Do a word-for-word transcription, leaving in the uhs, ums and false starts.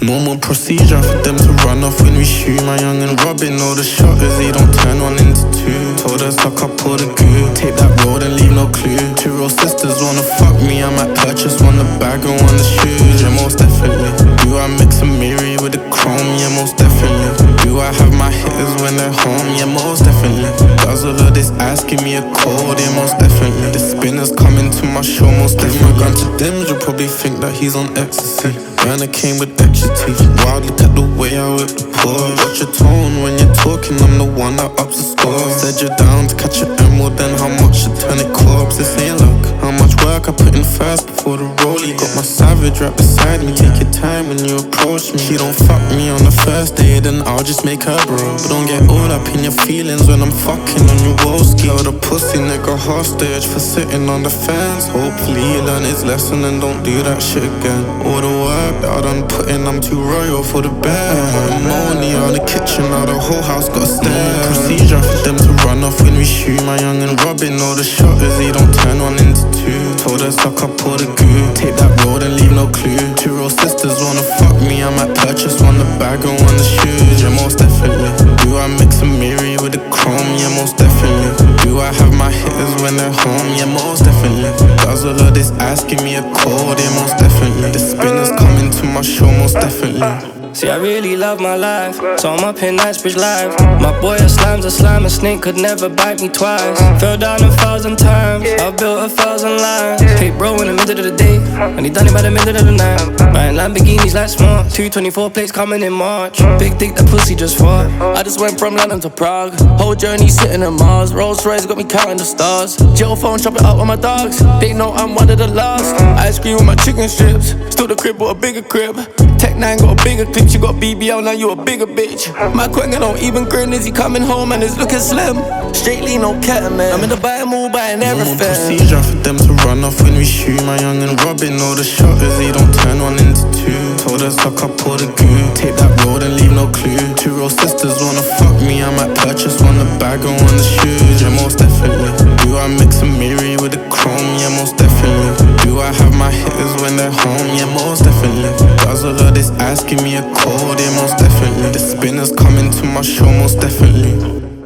Normal procedure for them to run off when we shoot. My young and Robin, all the shotters, they don't turn one into two. Told us suck up all the goo, take that road and leave no clue. Two real sisters wanna fuck me, I might purchase one the bag and one the shoes. Yeah, most definitely. Do I mix a Miri with the chrome? Yeah, most definitely. Do I have my hitters when they're home? Yeah, most definitely. Does all of this asking me a code? Yeah, most definitely. The spinners coming to my show, most definitely. My gun to dims, you'll probably think that he's on ecstasy. Burner came with extra teeth. Wild, look at the way I whip the pause. Watch your tone when you're talking, I'm the one that ups the score. Said you're down to catch an emerald, then how much to turn it corpse? This ain't luck. How much work I put in first before the rollie. Got my savage right beside me. Take your time when you approach me. She don't fuck me on the first day, then I'll just make her bro. But don't get all up in your feelings when I'm fucking on your woski. Or the pussy nigga hostage for sitting on the fence. Hopefully he learn his lesson and don't do that shit again. All the work that I done put in, I'm too royal for the bed. I'm only on the kitchen, now the whole house got a stare. Procedure for them to run off when we shoot. My young and Robin, all the shotters, they don't turn one into two. Told us suck up all the goo, take that road and leave no clue. Two real sisters wanna fuck me, I might purchase one the bag and one the shoes. Yeah, most definitely. Do I mix a Miri with the chrome? Yeah, most definitely. Do I have my hitters when they're home? Yeah, most definitely. Does all of this asking me a code? Yeah, most definitely. The spinners coming to my show, most definitely. See, I really love my life, so I'm up in Knightsbridge Live. My boy a slime's a slime, a snake could never bite me twice. Fell down a thousand times, I built a thousand lines. Hey bro, in the middle of the day, and he done it by the middle of the night. Buying Lamborghinis like smart, two twenty-four plates coming in March. Big dick, that pussy just fought. I just went from London to Prague, whole journey sitting in Mars. Rolls Royce got me counting the stars. Jail phone, chop it out with my dogs. They know I'm one of the last. Ice cream with my chicken strips, still the crib with a bigger crib. Tech nine got a bigger clip, you got B B L, now you a bigger bitch. My quenga don't even grin, is he coming home and is looking slim? Straight lean, no ketamine, I'm in the buy move, buying everything. Normal procedure for them to run off when we shoot. My young and Robin, all the shotters, they don't turn one into two. Told us suck up all the goo, take that road and leave no clue. Two real sisters wanna fuck me, I might purchase one the bag and one the shoes. Yeah, most definitely. Do I mix a Miri with the chrome? Yeah, most definitely. Do I have my hitters when they're home? Yeah, most definitely. Does all of this asking me a code? Yeah, most definitely. The spinners coming to my show, most definitely.